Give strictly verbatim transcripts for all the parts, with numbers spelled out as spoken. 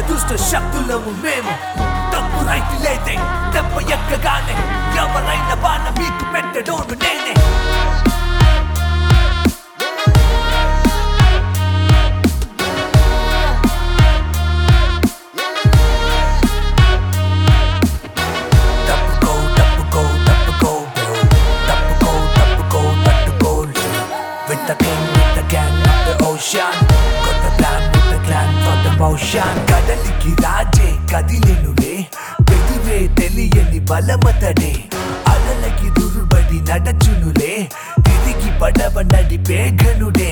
దుష్ట శక్తులము మేము. తప్పు రైతు లేదే దెబ్బ ఎక్కగానే ఎవరైన బాణ మీకు పెట్టడోను నేనే. కదలికి రాజే కదిలెనులే బెదిరే తెలియని బలమతడే. అలలకి దుర్బడి నడచునులే తిరిగి పడవ నడిపే ఘనుడే.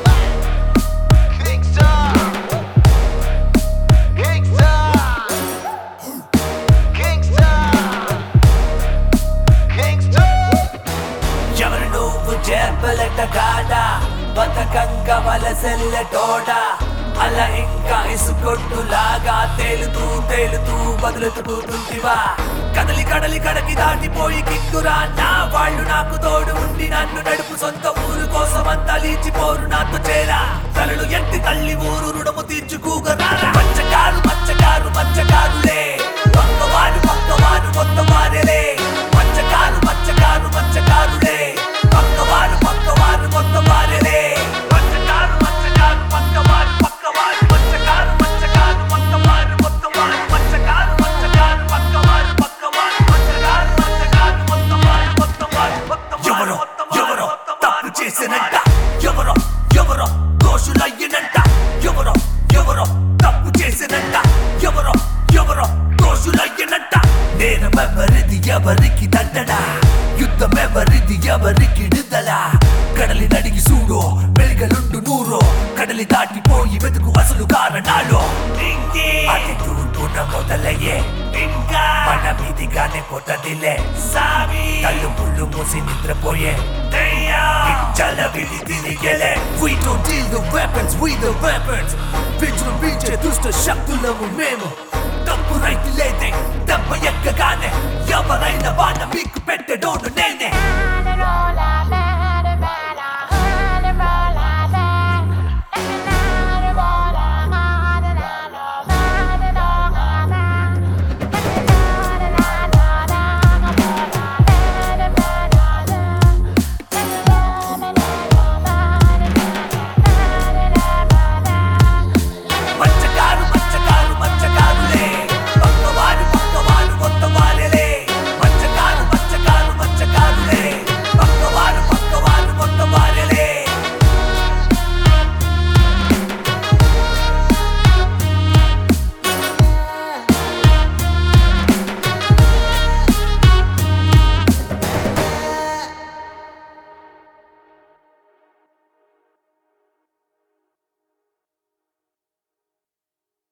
ఎవరు నువ్వు చేపలట కాడా బతకంగా వలసెల్లటోడా. అలా ఇంకా ఇసుకొట్టులాగా తేలుతూ తేలుతూ బదులుతుకుంటివా. కదలి కడలి కడకి దాటిపోయి కిక్కురా నా వాళ్ళు నాకు తోడు ఉండి నన్ను నడుపు. సొంత ఊరు కోసం అంతా లీచిపోరు నాతో చేరా. తలలు ఎత్తి తల్లి ఊరు రుణము తీర్చుకోగరా. మచ్చకారు మచ్చకారు మచ్చకారులే పక్కవారు పక్కవారు కొత్త వారెలే. మచ్చకారు మచ్చకారు మచ్చకారులే పక్కవారు పక్కవారు కొత్త వారెలే. మచ్చకారు మచ్చకారు పక్కవారు పక్కవారు మచ్చకారు మచ్చకారు పక్కవారు కొత్తవారు. మచ్చకారు మచ్చకారు పక్కవారు పక్కవారు మచ్చకారు మచ్చకారు కొత్తవారు కొత్తవారు కొత్తవారు. ఎవరో ఎవరో తప్పు చేసినంట, ఎవరో ఎవరో దోషులయ్యనంట. ఎవరో ఎవరో తప్పు చేసినంట, ఎవరో ఎవరో దోషులయ్యనంట. నేరమెవరిది ఎవరికి దండనా, యుద్ధమెవరిది ఎవరికి విడుదల. కడలి నడిగి చూడో వెలుగలుండు నూరో, కడలి దాటిపోయి వెతుకు అసలు కారణాలు. అది దూడున మొదలయ్యే ఇంకా మన మీదిగానే పోతదిలే సావి. కళ్ళు పుళ్ళు మూసి నిద్రపోయే చల విడి తిరిగేలే. We don't deal the weapons, we the weapons. విజృంభించే దుష్ట శక్తులము మేము. తప్పు రైతు లేదే దెబ్బ ఎక్కగానే ఎవరైన బాణ మీకు పెట్టడోను నేనే.